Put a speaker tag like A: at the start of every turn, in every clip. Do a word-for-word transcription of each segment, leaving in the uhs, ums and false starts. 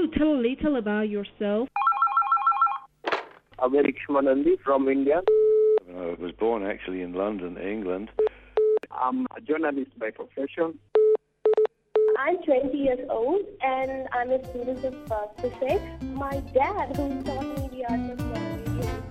A: you tell a little about yourself?
B: I'm Eric Shmanandi from India.
C: I was born actually in London, England.
B: I'm a journalist by profession.
D: I'm twenty years old and I'm a student of uh, physics. My dad, who taught me the art of radio.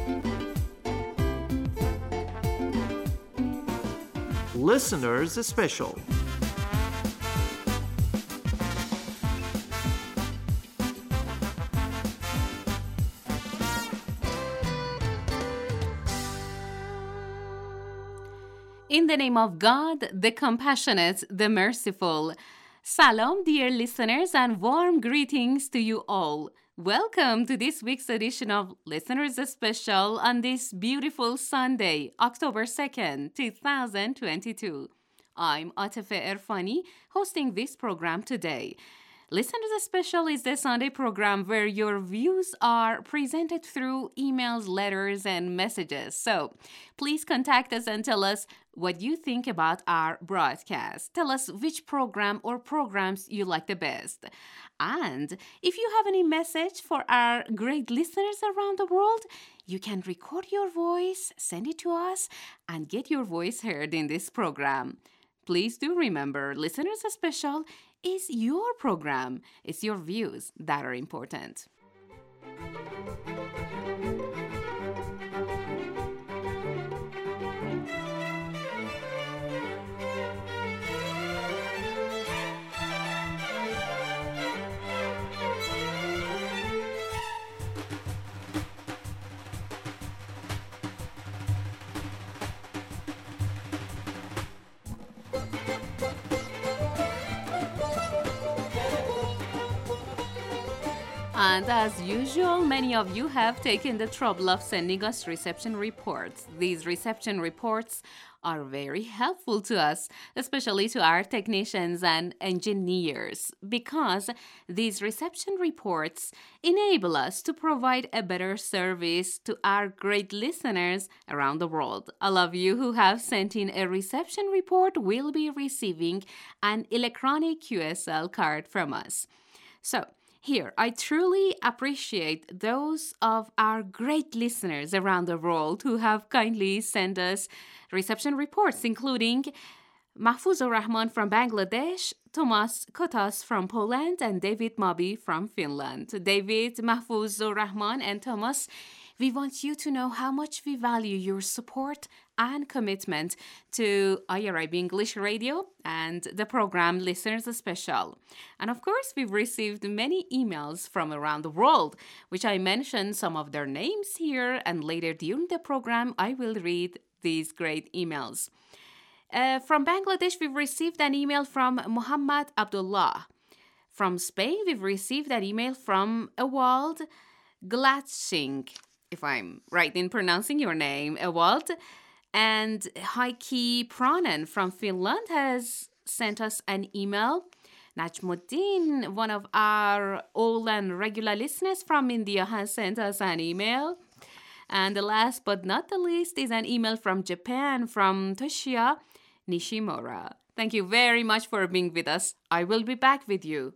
E: Listeners Special.
F: In the name of God, the compassionate, the merciful. Salam, dear listeners, and warm greetings to you all. Welcome to this week's edition of Listeners Special on this beautiful Sunday, October second, twenty twenty-two. I'm Atife Erfani, hosting this program today. Listeners Special is the Sunday program where your views are presented through emails, letters, and messages. So please contact us and tell us what you think about our broadcast. Tell us which program or programs you like the best. And if you have any message for our great listeners around the world, you can record your voice, send it to us, and get your voice heard in this program. Please do remember, Listeners Special is your program. It's your views that are important. And as usual, many of you have taken the trouble of sending us reception reports. These reception reports are very helpful to us, especially to our technicians and engineers, because these reception reports enable us to provide a better service to our great listeners around the world. All of you who have sent in a reception report will be receiving an electronic Q S L card from us. So, here, I truly appreciate those of our great listeners around the world who have kindly sent us reception reports, including Mahfouzur Rahman from Bangladesh, Thomas Kotas from Poland, and David Mabi from Finland. David, Mahfouzur Rahman, and Thomas, we want you to know how much we value your support and commitment to I R I B English Radio and the program Listeners Special. And of course, we've received many emails from around the world, which I mentioned some of their names here, and later during the program, I will read these great emails. Uh, from Bangladesh, we've received an email from Muhammad Abdullah. From Spain, we've received an email from Ewald Gladsing, if I'm right in pronouncing your name, Ewald. And Heikki Pranen from Finland has sent us an email. Najmuddin, one of our old and regular listeners from India, has sent us an email. And the last but not the least is an email from Japan from Toshiya Nishimura. Thank you very much for being with us. I will be back with you.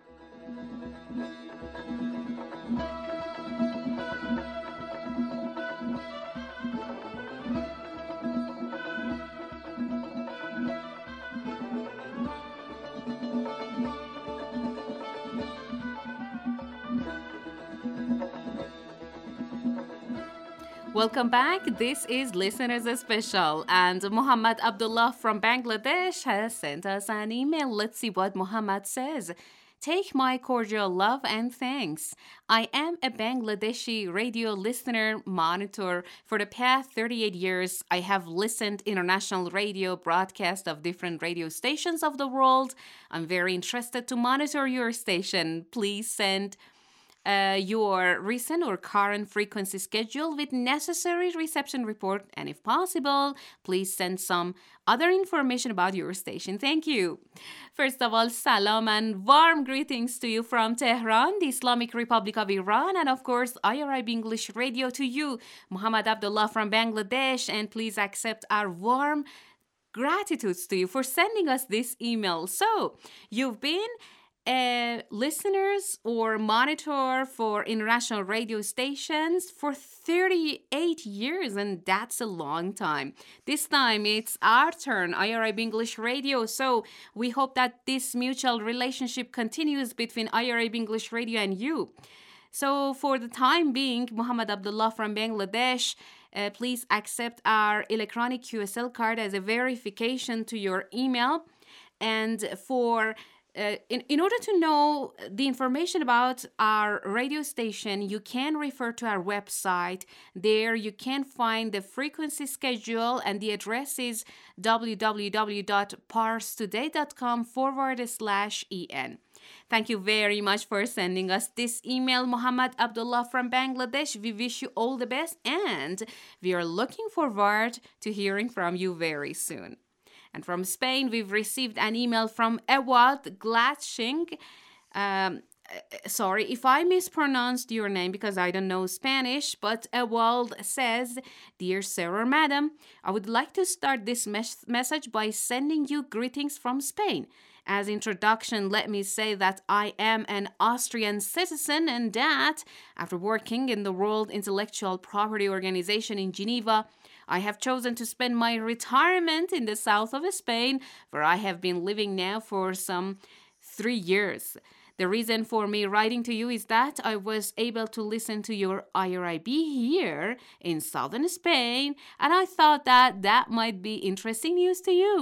F: Welcome back. This is Listeners Special, and Muhammad Abdullah from Bangladesh has sent us an email. Let's see what Muhammad says. Take my cordial love and thanks. I am a Bangladeshi radio listener monitor. For the past thirty-eight years, I have listened international radio broadcasts of different radio stations of the world. I'm very interested to monitor your station. Please send Uh, your recent or current frequency schedule with necessary reception report, and if possible, please send some other information about your station. Thank you. First of all, salam and warm greetings to you from Tehran, the Islamic Republic of Iran, and of course, I R I B English Radio to you, Muhammad Abdullah from Bangladesh, and please accept our warm gratitudes to you for sending us this email. So, you've been uh, listeners or monitor for international radio stations for thirty-eight years, and that's a long time. This time it's our turn, I R I B English Radio. So we hope that this mutual relationship continues between I R I B English Radio and you. So for the time being, Muhammad Abdullah from Bangladesh, uh, please accept our electronic Q S L card as a verification to your email. And for Uh, in, in order to know the information about our radio station, you can refer to our website. There you can find the frequency schedule, and the address is www.parstoday.com forward slash en. Thank you very much for sending us this email, Muhammad Abdullah from Bangladesh. We wish you all the best, and we are looking forward to hearing from you very soon. And from Spain, we've received an email from Ewald Glatsching. Um, sorry if I mispronounced your name because I don't know Spanish, but Ewald says, "Dear sir or madam, I would like to start this mes- message by sending you greetings from Spain. As introduction, let me say that I am an Austrian citizen and that, after working in the World Intellectual Property Organization in Geneva, I have chosen to spend my retirement in the south of Spain, where I have been living now for some three years. The reason for me writing to you is that I was able to listen to your I R I B here in southern Spain, and I thought that that might be interesting news to you.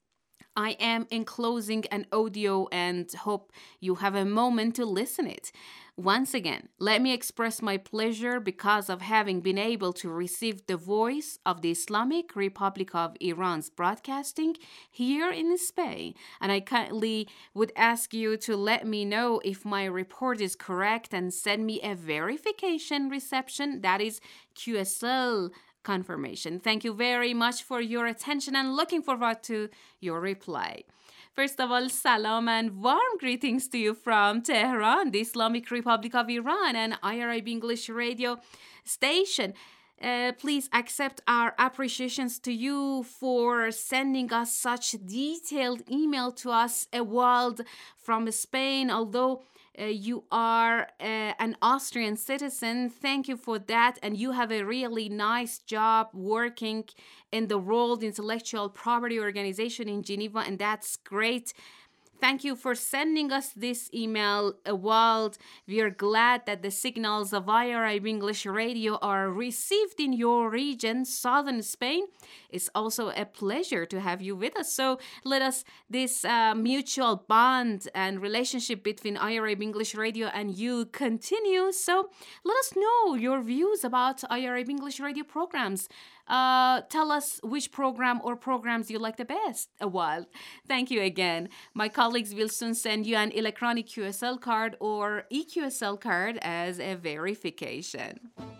F: I am enclosing an audio and hope you have a moment to listen it. Once again, let me express my pleasure because of having been able to receive the voice of the Islamic Republic of Iran's broadcasting here in Spain, and I kindly would ask you to let me know if my report is correct and send me a verification reception, that is Q S L confirmation. Thank you very much for your attention and looking forward to your reply. First of all, salam and warm greetings to you from Tehran, the Islamic Republic of Iran, and I R I B English Radio station. Uh, please accept our appreciations to you for sending us such detailed email to us, Ewald from Spain. Although uh, you are uh, an Austrian citizen, thank you for that, and you have a really nice job working in the World Intellectual Property Organization in Geneva, and that's great. Thank you for sending us this email, Ewald. We are glad that the signals of I R I B English Radio are received in your region, southern Spain. It's also a pleasure to have you with us. So let us, this uh, mutual bond and relationship between I R I B English Radio and you continue. So let us know your views about I R I B English Radio programs. Uh, tell us which program or programs you like the best, Ewald. Thank you again. My colleagues will soon send you an electronic Q S L card or E Q S L card as a verification.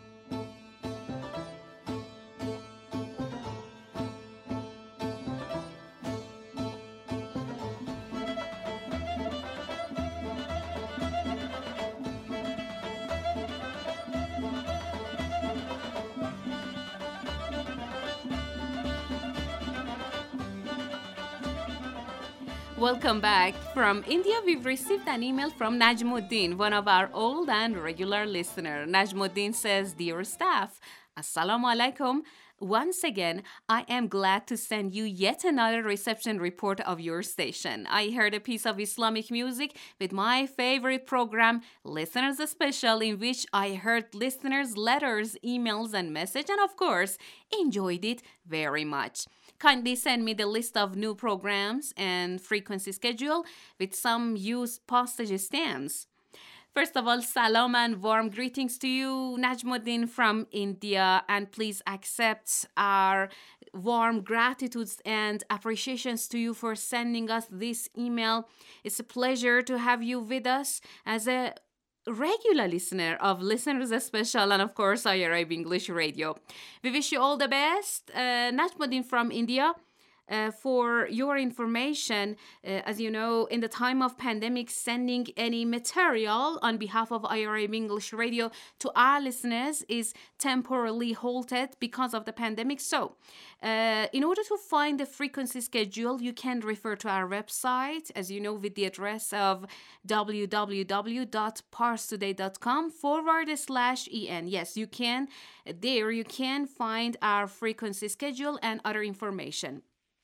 F: Welcome back. From India, we've received an email from Najmuddin, one of our old and regular listeners. Najmuddin says, "Dear staff, Assalamu alaikum. Once again, I am glad to send you yet another reception report of your station. I heard a piece of Islamic music with my favorite program, Listeners Special, in which I heard listeners' letters, emails, and message, and of course, enjoyed it very much. Kindly send me the list of new programs and frequency schedule with some used postage stamps." First of all, salam and warm greetings to you, Najmuddin from India, and please accept our warm gratitudes and appreciations to you for sending us this email. It's a pleasure to have you with us as a regular listener of Listeners Special and of course I R I B English Radio. We wish you all the best. Uh, Najmuddin from India. Uh, for your information, uh, as you know, in the time of pandemic, sending any material on behalf of I R A B English Radio to our listeners is temporarily halted because of the pandemic. So, uh, in order to find the frequency schedule, you can refer to our website, as you know, with the address of www.parstoday.com forward slash en. Yes, you can. There you can find our frequency schedule and other information.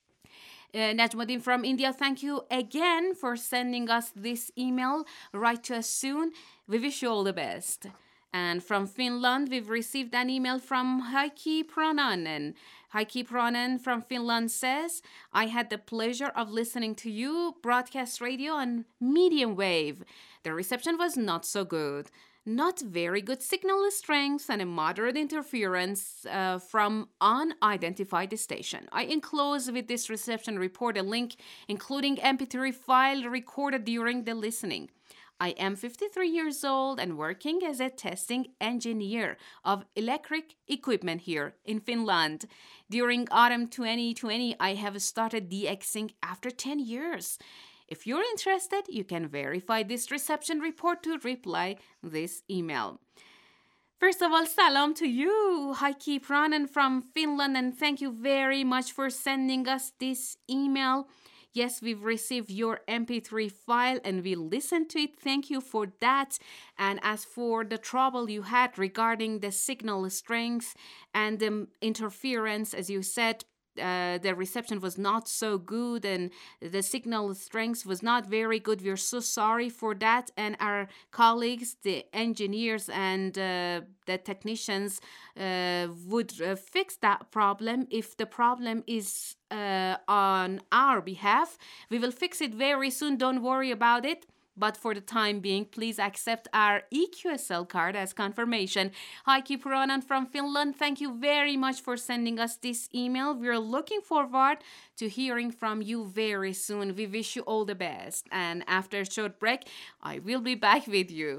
F: Uh, Najmuddin from India, thank you again for sending us this email. Write to us soon. We wish you all the best. And from Finland, we've received an email from Heikki Prananen. Heikki Prananen from Finland says, I had the pleasure of listening to you broadcast radio on medium wave. The reception was not so good. Not very good signal strength and a moderate interference uh, from unidentified station. I enclose with this reception report a link including M P three file recorded during the listening. I am fifty-three years old and working as a testing engineer of electric equipment here in Finland. During autumn twenty twenty, I have started DXing after ten years. If you're interested, you can verify this reception report to reply this email. First of all, salam to you, Heikki Prananen from Finland, and thank you very much for sending us this email. Yes, we've received your M P three file and we listened to it. Thank you for that. And as for the trouble you had regarding the signal strength and the interference, as you said, Uh, the reception was not so good and the signal strength was not very good. We're so sorry for that. And our colleagues, the engineers and uh, the technicians uh, would uh, fix that problem. If the problem is uh, on our behalf, we will fix it very soon. Don't worry about it. But for the time being, please accept our E Q S L card as confirmation. Heikki Prananen from Finland, thank you very much for sending us this email. We're looking forward to hearing from you very soon. We wish you all the best. And after a short break, I will be back with you.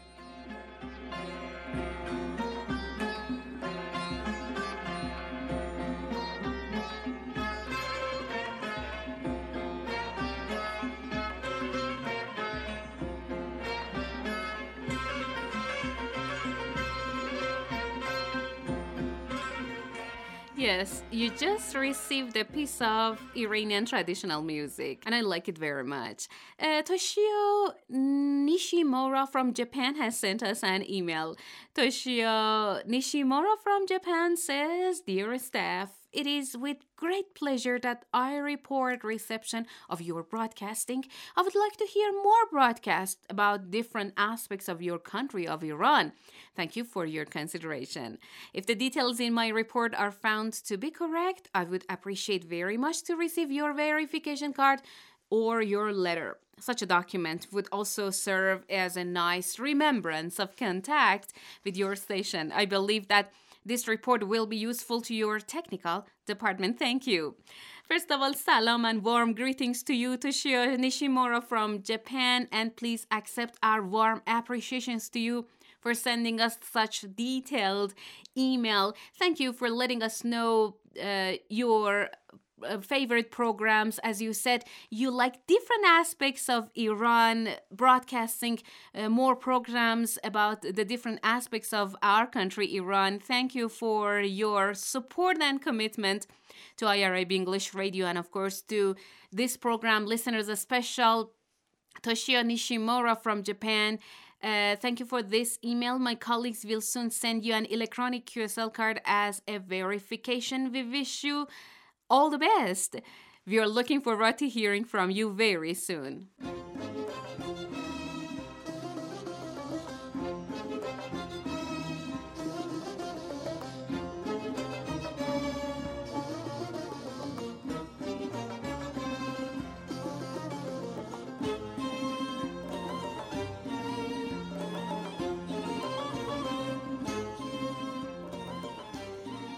F: Yes, you just received a piece of Iranian traditional music, and I like it very much. Uh, Toshio Nishimura from Japan has sent us an email. Toshio Nishimura from Japan says, Dear staff, it is with great pleasure that I report reception of your broadcasting. I would like to hear more broadcasts about different aspects of your country of Iran. Thank you for your consideration. If the details in my report are found to be correct, I would appreciate very much to receive your verification card or your letter. Such a document would also serve as a nice remembrance of contact with your station. I believe that this report will be useful to your technical department. Thank you. First of all, salam and warm greetings to you, Toshio Nishimura from Japan, and please accept our warm appreciations to you for sending us such detailed email. Thank you for letting us know uh, your Uh, favorite programs. As you said, you like different aspects of Iran, broadcasting uh, more programs about the different aspects of our country, Iran. Thank you for your support and commitment to I R A B English Radio, and of course to this program listeners, a special Toshio Nishimura from Japan. Uh, thank you for this email. My colleagues will soon send you an electronic Q S L card as a verification. We wish you all the best. We are looking forward to hearing from you very soon.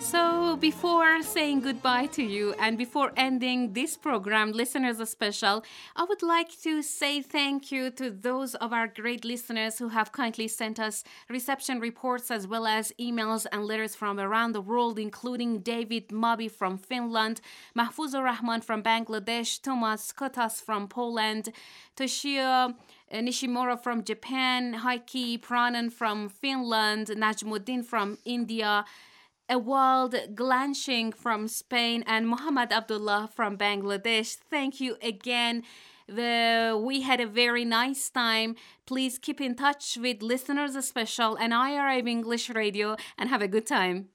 F: So before saying goodbye to you and before ending this program, Listeners Special, I would like to say thank you to those of our great listeners who have kindly sent us reception reports as well as emails and letters from around the world, including David Mabi from Finland, Mahfouzur Rahman from Bangladesh, Thomas Kotas from Poland, Toshio Nishimura from Japan, Heikki Pranan from Finland, Najmuddin from India, Ewald Glanshing from Spain, and Muhammad Abdullah from Bangladesh. Thank you again. The, we had a very nice time. Please keep in touch with Listeners Special and I R I B English Radio and have a good time.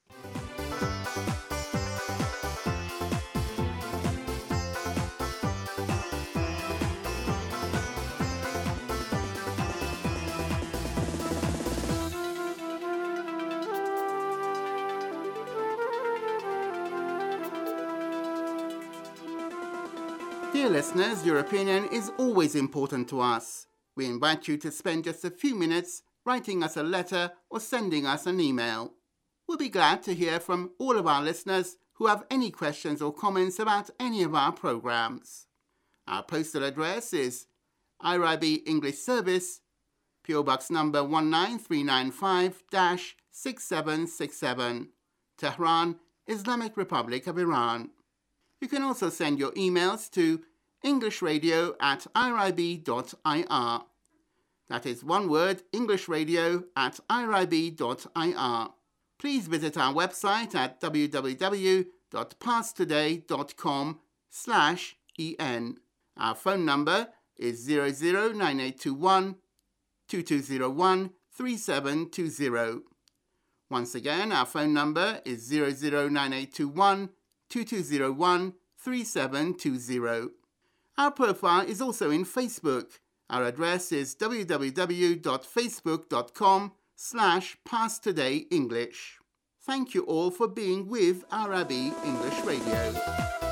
G: Dear listeners, your opinion is always important to us. We invite you to spend just a few minutes writing us a letter or sending us an email. We'll be glad to hear from all of our listeners who have any questions or comments about any of our programs. Our postal address is I R I B English Service, P O Box number one nine three nine five, six seven six seven, Tehran, Islamic Republic of Iran. You can also send your emails to englishradio at irib dot I R. That is one word, englishradio at irib dot I R. Please visit our website at w w w dot pasttoday dot com slash en. Our phone number is zero zero nine eight two one, two two zero one, three seven two zero. Once again, our phone number is zero zero nine eight two one, two two zero one, three seven two zero. Our profile is also in Facebook. Our address is w w w dot facebook dot com slash passtodayenglish. Thank you all for being with I R I B English Radio.